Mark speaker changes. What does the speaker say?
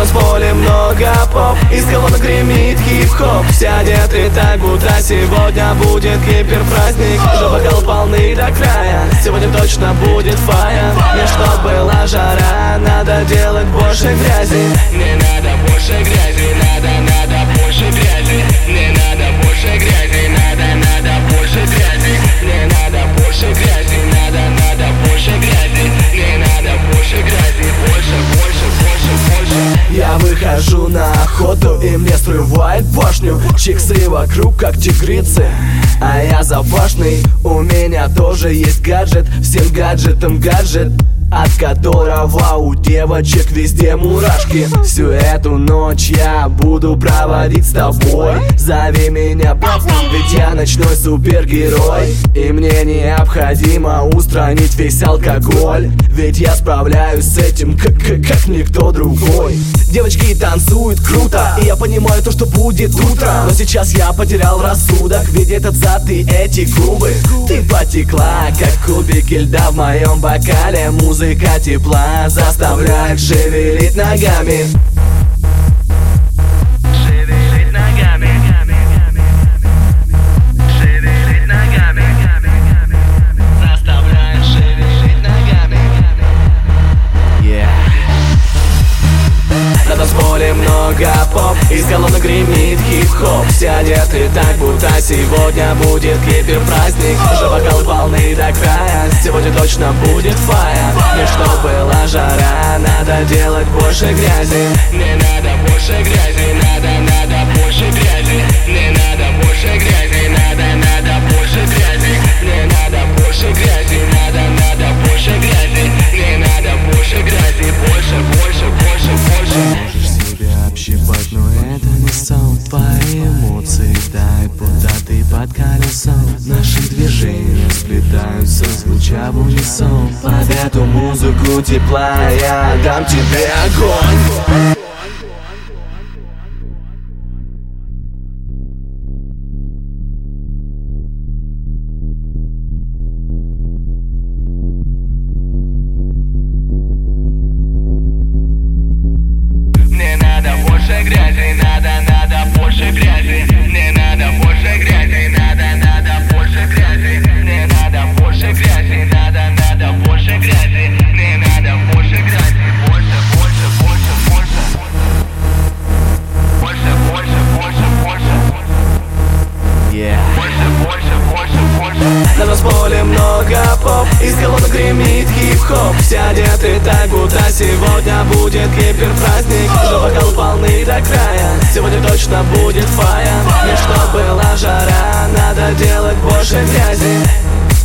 Speaker 1: танцполе много поп, из колонок гремит хип-хоп. Все одеты так, будто сегодня будет гиперпраздник. Уже бокал полны до края, сегодня точно будет фая. Мне чтоб была жара, надо делать больше грязи.
Speaker 2: Не надо больше грязи, надо больше грязи. Не надо больше грязи, надо больше грязи. Не надо больше грязи, надо больше грязи. Не надо больше грязи, больше.
Speaker 1: Я выхожу на охоту и мне срывает башню. Чиксы вокруг как тигрицы, а я запашный. У меня тоже есть гаджет, всем гаджетам гаджет, от которого у девочек везде мурашки. Всю эту ночь я буду проводить с тобой. Зови меня парнем, ведь я ночной супергерой. И мне необходимо устранить весь алкоголь, ведь я справляюсь с этим как никто другой. Девочки танцуют круто, и я понимаю то, что будет утро. Но сейчас я потерял рассудок, ведь этот зад и эти губы. Ты потекла, как кубики льда в моем бокале. Музыка тепла заставляет шевелить ногами.
Speaker 2: Шевелить ногами. Шевелить ногами. Заставляет шевелить ногами.
Speaker 1: На танцполе много поп, из колонок гремит хип-хоп. Все одеты так, будто сегодня будет гиперпраздник. Уже бокал полны до края, сегодня точно будет фая. Мне чтоб была жара, надо делать больше грязи.
Speaker 2: Не надо больше грязи, надо больше грязи. Не надо больше грязи, надо больше грязи. Не надо больше грязи, надо больше грязи. Не надо больше грязи, больше.
Speaker 3: Можешь себя общипать, но это не сон. Твои эмоции тают, будто ты под колесом. Наши движения сплетаются, звуча в унисон.
Speaker 1: Под эту музыку тепла я дам тебе огонь.
Speaker 2: Не надо больше грязи, надо больше грязи. Не надо больше грязи, надо больше грязи. Не надо больше грязи, надо больше грязи. Не надо больше грязи, больше.
Speaker 1: На танцполе много поп, из колонок гремит хип-хоп. Все одеты так, будто сегодня будет гиперпраздник. Уже бокал полны до края, сегодня точно будет фая. Мне чтоб была жара, надо делать больше грязи.